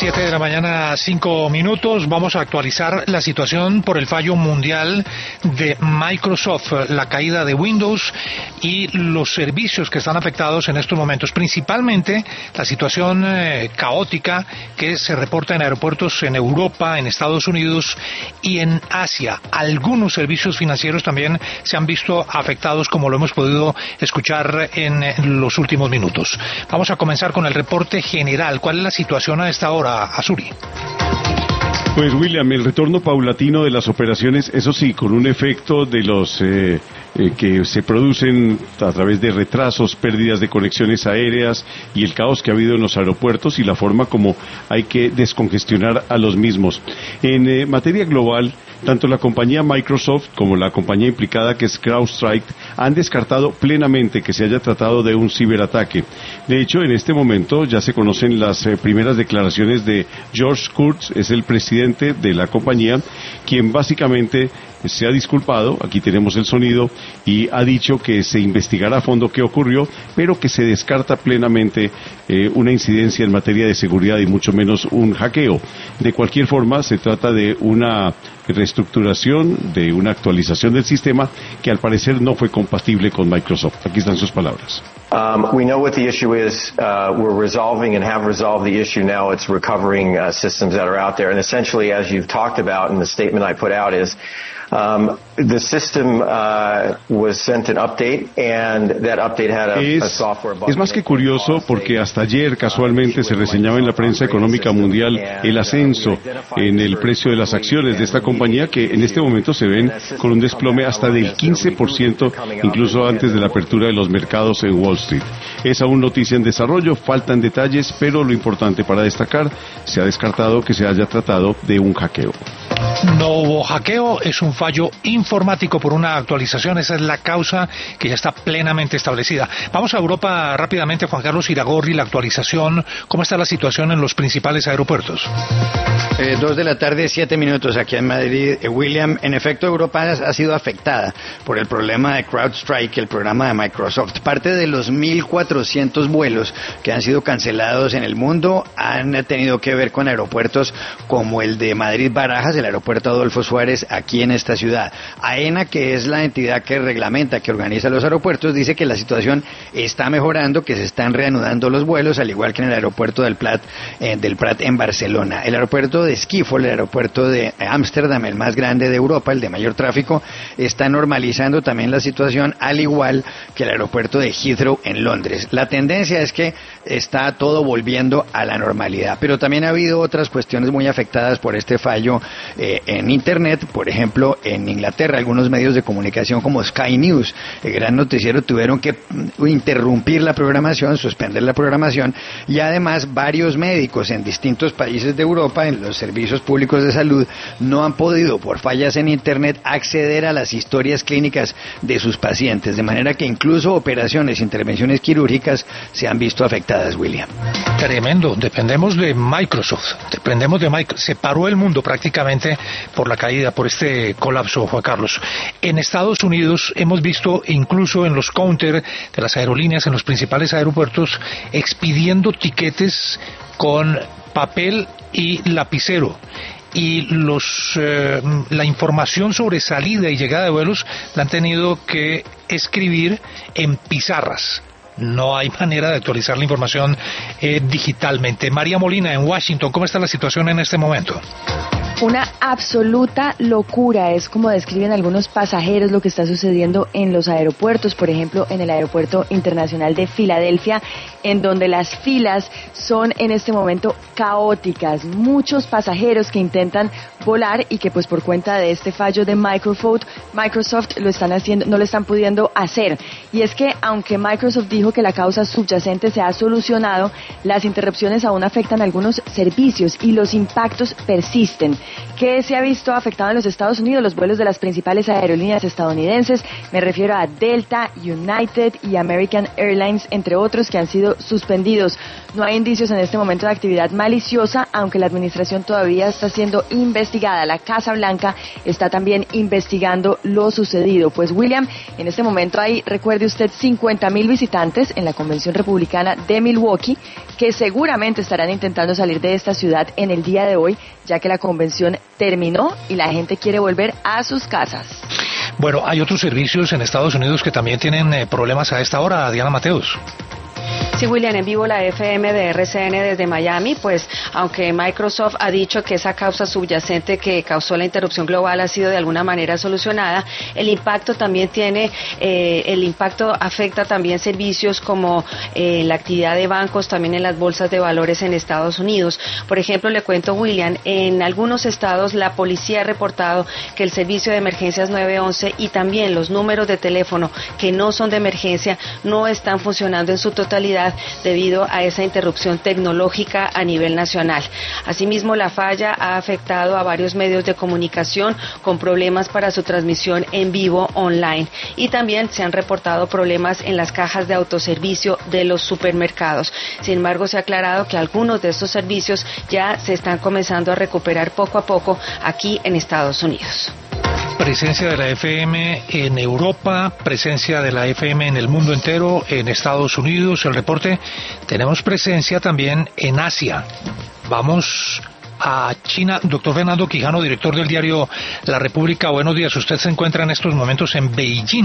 7 de la mañana, 5 minutos. Vamos a actualizar la situación por el fallo mundial de Microsoft, la caída de Windows y los servicios que están afectados en estos momentos. Principalmente la situación caótica que se reporta en aeropuertos en Europa, en Estados Unidos y en Asia. Algunos servicios financieros también se han visto afectados, como lo hemos podido escuchar en los últimos minutos. Vamos a comenzar con el reporte general. ¿Cuál es la situación a esta hora, Azuri? Pues William, el retorno paulatino de las operaciones, eso sí, con un efecto de los que se producen a través de retrasos, pérdidas de conexiones aéreas y el caos que ha habido en los aeropuertos y la forma como hay que descongestionar a los mismos. En materia global, tanto la compañía Microsoft como la compañía implicada, que es CrowdStrike, han descartado plenamente que se haya tratado de un ciberataque. De hecho, en este momento ya se conocen las primeras declaraciones de George Kurtz, es el presidente de la compañía, quien básicamente se ha disculpado, aquí tenemos el sonido, y ha dicho que se investigará a fondo qué ocurrió, pero que se descarta plenamente una incidencia en materia de seguridad y mucho menos un hackeo. De cualquier forma, se trata de una reestructuración, de una actualización del sistema que al parecer no fue compatible con Microsoft. Aquí están sus palabras. We know what the issue is. We're resolving and have resolved the issue now. It's recovering systems that are out there. And essentially, as you've talked about in the statement I put out, is the system was sent an update, and that update had a software bug. Es más que curioso porque hasta ayer casualmente se reseñaba en la prensa económica mundial el ascenso en el precio de las acciones de esta compañía, que en este momento se ven con un desplome hasta del 15%, incluso antes de la apertura de los mercados en Wall Street. Es aún noticia en desarrollo, faltan detalles, pero lo importante para destacar, se ha descartado que se haya tratado de un hackeo. No hubo hackeo, es un fallo informático por una actualización. Esa es la causa que ya está plenamente establecida. Vamos a Europa rápidamente. Juan Carlos Iragorri, la actualización. ¿Cómo está la situación en los principales aeropuertos? 2 de la tarde, 7 minutos aquí en Madrid. William, en efecto, Europa ha sido afectada por el problema de CrowdStrike, el programa de Microsoft. Parte de los 1.400 vuelos que han sido cancelados en el mundo han tenido que ver con aeropuertos como el de Madrid-Barajas, el aeropuerto Adolfo Suárez, aquí en esta ciudad. AENA, que es la entidad que reglamenta, que organiza los aeropuertos, dice que la situación está mejorando, que se están reanudando los vuelos, al igual que en el aeropuerto del Prat en Barcelona. El aeropuerto de Schiphol, el aeropuerto de Ámsterdam, el más grande de Europa, el de mayor tráfico, está normalizando también la situación, al igual que el aeropuerto de Heathrow en Londres. La tendencia es que está todo volviendo a la normalidad, pero también ha habido otras cuestiones muy afectadas por este fallo en Internet. Por ejemplo, en Inglaterra, algunos medios de comunicación como Sky News, el gran noticiero, tuvieron que interrumpir la programación, suspender la programación, y además varios médicos en distintos países de Europa, en los servicios públicos de salud, no han podido, por fallas en Internet, acceder a las historias clínicas de sus pacientes, de manera que incluso operaciones, intervenciones quirúrgicas se han visto afectadas, William. Tremendo, dependemos de Microsoft, se paró el mundo prácticamente por la caída, por este colapso, Juan Carlos. En Estados Unidos hemos visto incluso en los counter de las aerolíneas, en los principales aeropuertos, expidiendo tiquetes con papel y lapicero. Y la información sobre salida y llegada de vuelos la han tenido que escribir en pizarras. No hay manera de actualizar la información digitalmente. María Molina, en Washington, ¿cómo está la situación en este momento? Una absoluta locura, es como describen algunos pasajeros lo que está sucediendo en los aeropuertos, por ejemplo en el aeropuerto internacional de Filadelfia, en donde las filas son en este momento caóticas. Muchos pasajeros que intentan volar y que pues por cuenta de este fallo de Microsoft lo están haciendo, no lo están pudiendo hacer. Y es que aunque Microsoft dijo que la causa subyacente se ha solucionado, las interrupciones aún afectan algunos servicios y los impactos persisten. ¿Qué se ha visto afectado en los Estados Unidos? Los vuelos de las principales aerolíneas estadounidenses, me refiero a Delta, United y American Airlines, entre otros, que han sido suspendidos. No hay indicios en este momento de actividad maliciosa, aunque la administración todavía está siendo investigada. La Casa Blanca está también investigando lo sucedido. Pues William, en este momento hay, recuerde usted, 50,000 visitantes en la Convención Republicana de Milwaukee, que seguramente estarán intentando salir de esta ciudad en el día de hoy, ya que la convención terminó y la gente quiere volver a sus casas. Bueno, hay otros servicios en Estados Unidos que también tienen problemas a esta hora, Diana Mateos. Sí, William, en vivo la FM de RCN desde Miami, pues aunque Microsoft ha dicho que esa causa subyacente que causó la interrupción global ha sido de alguna manera solucionada, el impacto afecta también servicios como la actividad de bancos, también en las bolsas de valores en Estados Unidos. Por ejemplo, le cuento, William, en algunos estados la policía ha reportado que el servicio de emergencias 911 y también los números de teléfono que no son de emergencia no están funcionando en su totalidad debido a esa interrupción tecnológica a nivel nacional. Asimismo, la falla ha afectado a varios medios de comunicación con problemas para su transmisión en vivo online, y también se han reportado problemas en las cajas de autoservicio de los supermercados. Sin embargo, se ha aclarado que algunos de estos servicios ya se están comenzando a recuperar poco a poco aquí en Estados Unidos. Presencia de la FM en Europa, presencia de la FM en el mundo entero, en Estados Unidos, el reporte. Tenemos presencia también en Asia. Vamos a China. Doctor Fernando Quijano, director del diario La República, buenos días. Usted se encuentra en estos momentos en Beijing.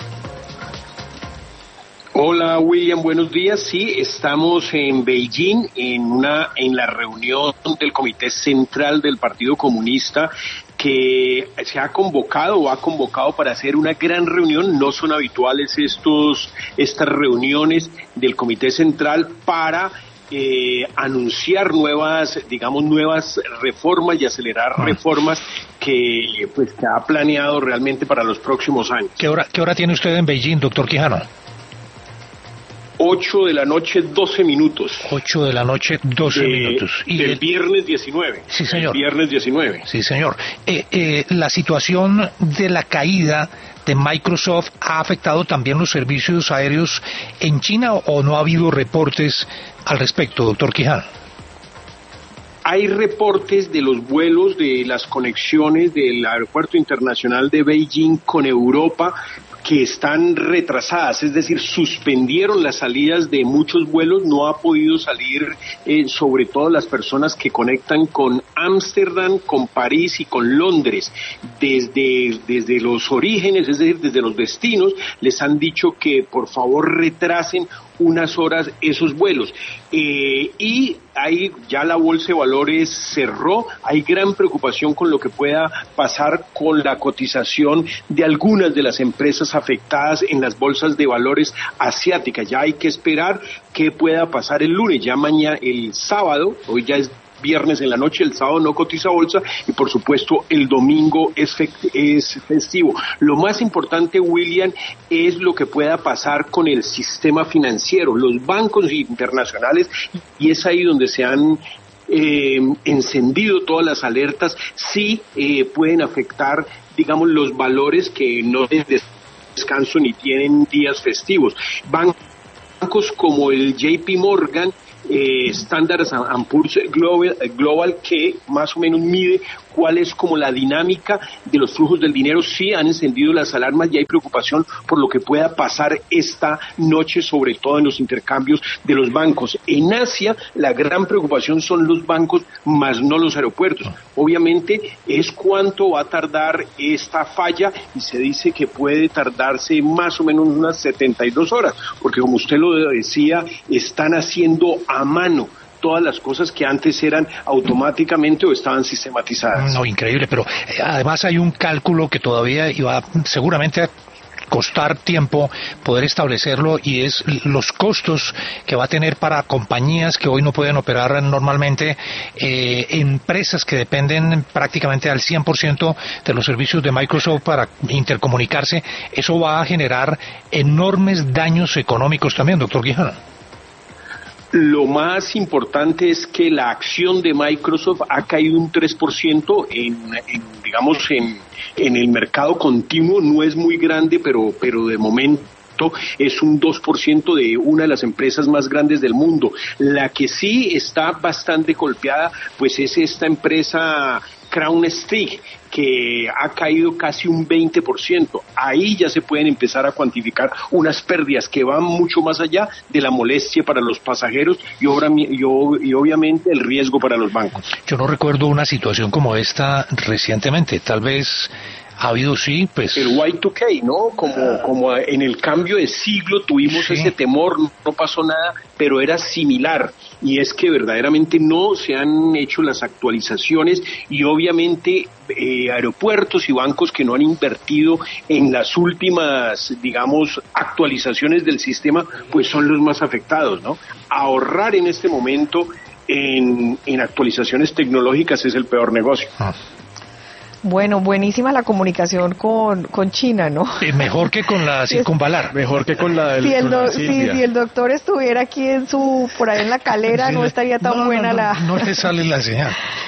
Hola William, buenos días. Sí, estamos en Beijing en la reunión del Comité Central del Partido Comunista, que se ha convocado para hacer una gran reunión. No son habituales estas reuniones del Comité Central para anunciar nuevas reformas y acelerar reformas que ha planeado realmente para los próximos años. ¿Qué hora tiene usted en Beijing, doctor Quijano? 8 de la noche, 12 minutos. 8 de la noche, 12 minutos. Y el viernes 19. Sí, señor. El viernes 19. Sí, señor. La situación de la caída de Microsoft ha afectado también los servicios aéreos en China, ¿o no ha habido reportes al respecto, doctor Quijano? Hay reportes de los vuelos, de las conexiones del Aeropuerto Internacional de Beijing con Europa, que están retrasadas, es decir, suspendieron las salidas de muchos vuelos. No ha podido salir sobre todo las personas que conectan con Ámsterdam, con París y con Londres. Desde los orígenes, es decir, desde los destinos, les han dicho que por favor retrasen unas horas esos vuelos. Y ahí ya la bolsa de valores cerró. Hay gran preocupación con lo que pueda pasar con la cotización de algunas de las empresas afectadas en las bolsas de valores asiáticas. Ya hay que esperar qué pueda pasar el lunes. Ya mañana, el sábado, hoy ya es viernes en la noche, el sábado no cotiza bolsa y por supuesto el domingo es festivo. Lo más importante, William, es lo que pueda pasar con el sistema financiero, los bancos internacionales, y es ahí donde se han encendido todas las alertas. Sí pueden afectar, digamos, los valores que no tienen descanso ni tienen días festivos. Bancos como el JP Morgan, Standard & Poor's Global, que más o menos mide cuál es como la dinámica de los flujos del dinero, sí han encendido las alarmas y hay preocupación por lo que pueda pasar esta noche, sobre todo en los intercambios de los bancos. En Asia, la gran preocupación son los bancos, más no los aeropuertos. Obviamente es cuánto va a tardar esta falla, y se dice que puede tardarse más o menos unas 72 horas, porque como usted lo decía, están haciendo a mano todas las cosas que antes eran automáticamente o estaban sistematizadas. No, increíble, pero además hay un cálculo que todavía iba seguramente a costar tiempo poder establecerlo, y es los costos que va a tener para compañías que hoy no pueden operar normalmente, empresas que dependen prácticamente al 100% de los servicios de Microsoft para intercomunicarse. Eso va a generar enormes daños económicos también, doctor Quijano. Lo más importante es que la acción de Microsoft ha caído un 3% en el mercado continuo. No es muy grande, pero de momento es un 2% de una de las empresas más grandes del mundo. La que sí está bastante golpeada, pues es esta empresa CrowdStrike, que ha caído casi un 20%. Ahí ya se pueden empezar a cuantificar unas pérdidas que van mucho más allá de la molestia para los pasajeros y obviamente el riesgo para los bancos. Yo no recuerdo una situación como esta recientemente. Tal vez ha habido, sí, pues... El Y2K, ¿no? Como en el cambio de siglo tuvimos ese temor, no pasó nada, pero era similar. Y es que verdaderamente no se han hecho las actualizaciones y obviamente aeropuertos y bancos que no han invertido en las últimas, digamos, actualizaciones del sistema, pues son los más afectados, ¿no? Ahorrar en este momento en actualizaciones tecnológicas es el peor negocio. Bueno, buenísima la comunicación con China, ¿no? Mejor que con la circunvalar. Mejor que con la del... Si el doctor estuviera aquí por ahí en la Calera, no estaría tan buena la... No te sale la señal.